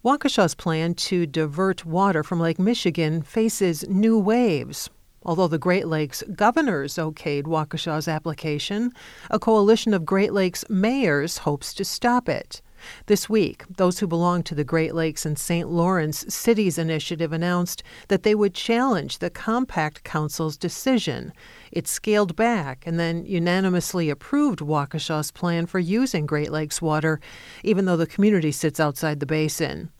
Waukesha's plan to divert water from Lake Michigan faces new waves. Although the Great Lakes governors okayed Waukesha's application, a coalition of Great Lakes mayors hopes to stop it. This week, those who belong to the Great Lakes and St. Lawrence Cities Initiative announced that they would challenge the Compact Council's decision. It scaled back and then unanimously approved Waukesha's plan for using Great Lakes water, even though the community sits outside the basin.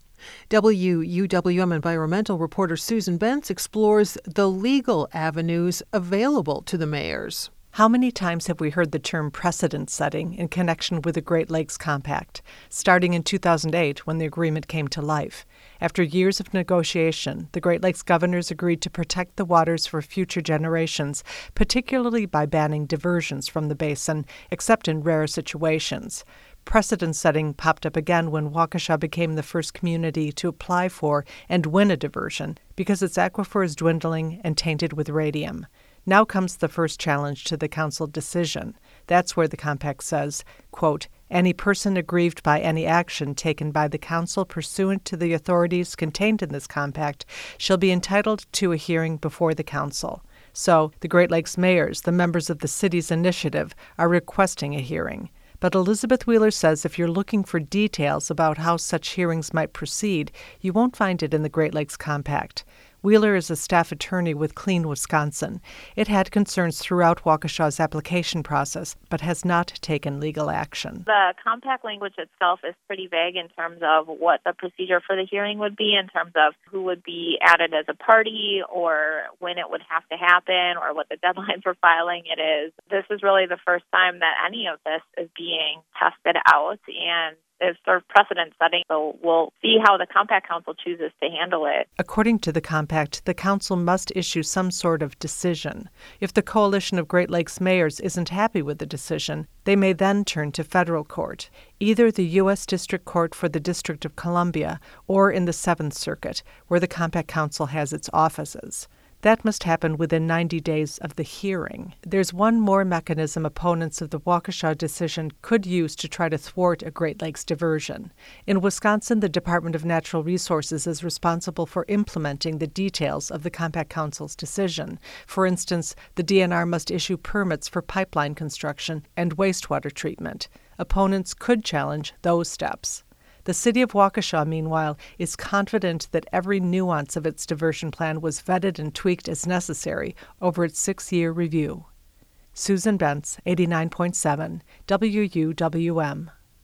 WUWM environmental reporter Susan Bentz explores the legal avenues available to the mayors. How many times have we heard the term precedent setting in connection with the Great Lakes Compact, starting in 2008 when the agreement came to life? After years of negotiation, the Great Lakes governors agreed to protect the waters for future generations, particularly by banning diversions from the basin, except in rare situations. Precedent setting popped up again when Waukesha became the first community to apply for and win a diversion because its aquifer is dwindling and tainted with radium. Now comes the first challenge to the council decision. That's where the compact says, quote, any person aggrieved by any action taken by the council pursuant to the authorities contained in this compact shall be entitled to a hearing before the council. So, the Great Lakes mayors, the members of the city's initiative, are requesting a hearing. But Elizabeth Wheeler says if you're looking for details about how such hearings might proceed, you won't find it in the Great Lakes Compact. Wheeler is a staff attorney with Clean Wisconsin. It had concerns throughout Waukesha's application process, but has not taken legal action. The compact language itself is pretty vague in terms of what the procedure for the hearing would be, in terms of who would be added as a party or when it would have to happen or what the deadline for filing it is. This is really the first time that any of this is being tested out, and it's sort of precedent setting, so we'll see how the Compact Council chooses to handle it. According to the compact, the council must issue some sort of decision. If the coalition of Great Lakes mayors isn't happy with the decision, they may then turn to federal court, either the U.S. District Court for the District of Columbia or in the Seventh Circuit, where the Compact Council has its offices. That must happen within 90 days of the hearing. There's one more mechanism opponents of the Waukesha decision could use to try to thwart a Great Lakes diversion. In Wisconsin, the Department of Natural Resources is responsible for implementing the details of the Compact Council's decision. For instance, the DNR must issue permits for pipeline construction and wastewater treatment. Opponents could challenge those steps. The city of Waukesha, meanwhile, is confident that every nuance of its diversion plan was vetted and tweaked as necessary over its 6-year review. Susan Bentz, 89.7, WUWM.